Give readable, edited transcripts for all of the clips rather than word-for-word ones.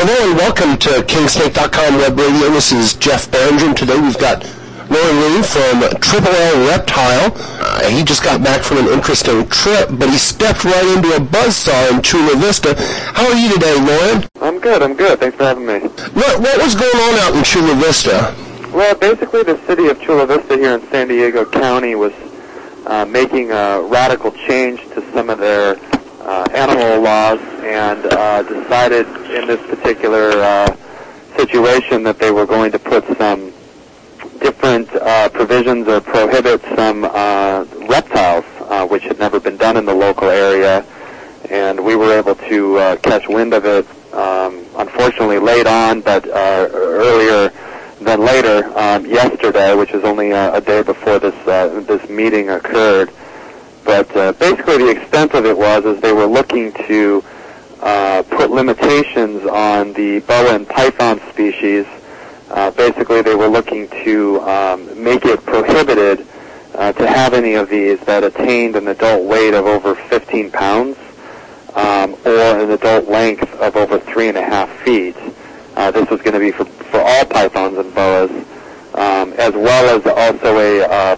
Hello and welcome to Kingsnake.com Web Radio. This is Jeff Barringer. Today we've got Lauren Lee from Triple L Reptile. He just got back from an interesting trip, but he stepped right into a buzzsaw in Chula Vista. How are you today, Lauren? I'm good. Thanks for having me. What was going on out in Chula Vista? Well, basically the city of Chula Vista here in San Diego County was making a radical change to some of their animal laws and decided in this particular situation that they were going to put some different provisions or prohibit some reptiles, which had never been done in the local area. And we were able to catch wind of it, unfortunately late on, but earlier than later, yesterday, which is only a day before this meeting occurred. But basically the extent of it was they were looking to put limitations on the boa and python species. Basically they were looking to make it prohibited to have any of these that attained an adult weight of over 15 pounds or an adult length of over 3.5 feet. This was going to be for all pythons and boas, as well as also a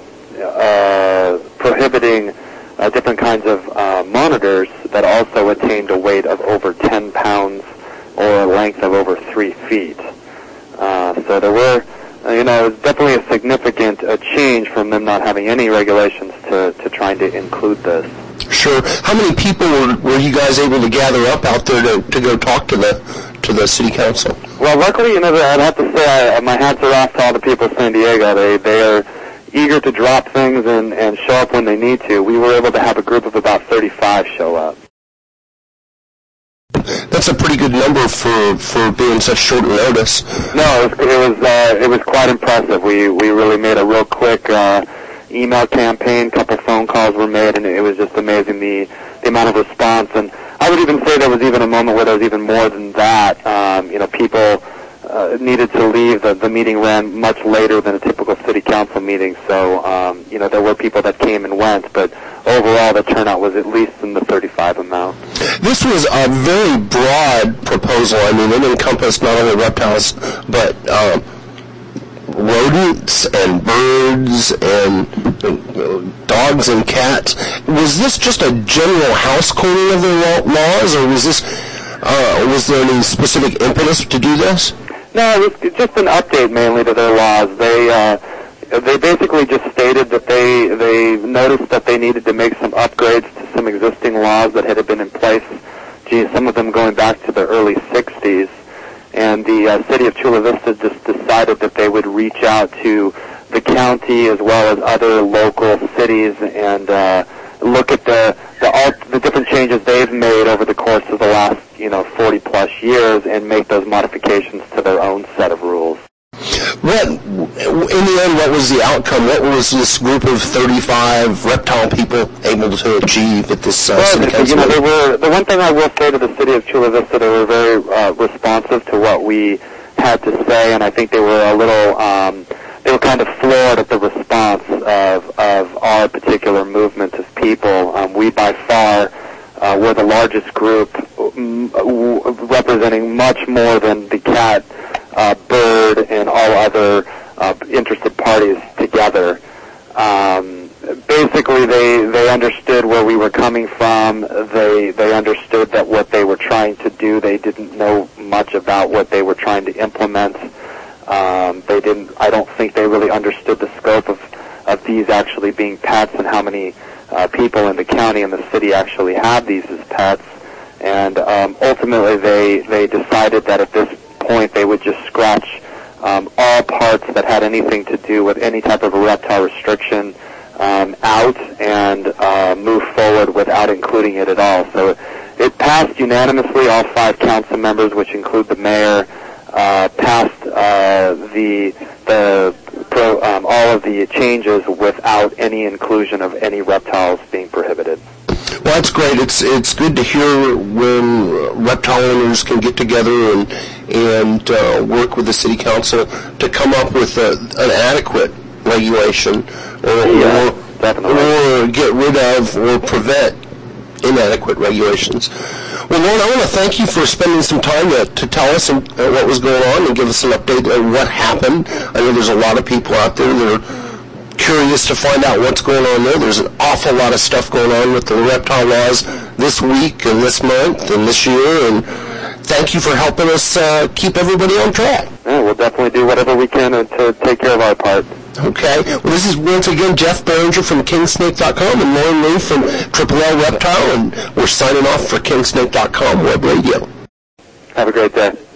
prohibiting different kinds of monitors that also attained a weight of over 10 pounds or a length of over 3 feet. So there were, it was definitely a significant change from them not having any regulations to trying to include this. Sure. How many people were you guys able to gather up out there to go talk to the city council? Well, luckily, I'd have to say my hats are off to all the people of San Diego. They are eager to drop things and show up when they need to. We were able to have a group of about 35 show up. That's a pretty good number for being such short notice. No, it was quite impressive. We really made a real quick email campaign. A couple phone calls were made, and it was just amazing the amount of response. And I would even say there was even a moment where there was even more than that. People needed to leave. The meeting ran much later than a typical city council meeting, so there were people that came and went, but overall the turnout was at least in the 35 amount. This was a very broad proposal. I mean, it encompassed not only reptiles, but rodents and birds and dogs and cats. Was this just a general house cleaning of the laws, or was there any specific impetus to do this? No, it was just an update mainly to their laws. They basically just stated that they noticed that they needed to make some upgrades to some existing laws that had been in place, some of them going back to the early 60s. And the city of Chula Vista just decided that they would reach out to the county as well as other local cities and look at the different changes they've made over the course of the last 40 plus years and make those modifications to their own set of rules. In the end, what was the outcome? What was this group of 35 reptile people able to achieve at this city council? The one thing I will say to the city of Chula Vista, they were very responsive to what we had to say, and I think they were a little, they were kind of floored at the response of our particular movement of people. We by far were the largest group, representing much more than the cat, bird, and all other interested parties together. Basically, they understood where we were coming from. They understood that what they were trying to do, they didn't know much about what they were trying to implement. I don't think they really understood the scope of these actually being pets and how many people in the county and the city actually have these as pets. And ultimately, they decided that at this point they would just scratch all parts that had anything to do with any type of a reptile restriction out and move forward without including it at all. So it passed unanimously. All 5 council members, which include the mayor, passed all of the changes without any inclusion of any reptiles being prohibited. Well, that's great. It's good to hear when reptile owners can get together and work with the city council to come up with an adequate regulation or get rid of or prevent inadequate regulations. Well, Lauren, I want to thank you for spending some time to tell us what was going on and give us an update on what happened. I know there's a lot of people out there that are curious to find out what's going on there. There's an awful lot of stuff going on with the reptile laws this week and this month and this year, and thank you for helping us keep everybody on track. Yeah, we'll definitely do whatever we can to take care of our part. Okay. Well, this is once again Jeff Behringer from Kingsnake.com and Lauren Lee from Triple L Reptile, and we're signing off for Kingsnake.com Web Radio. Have a great day.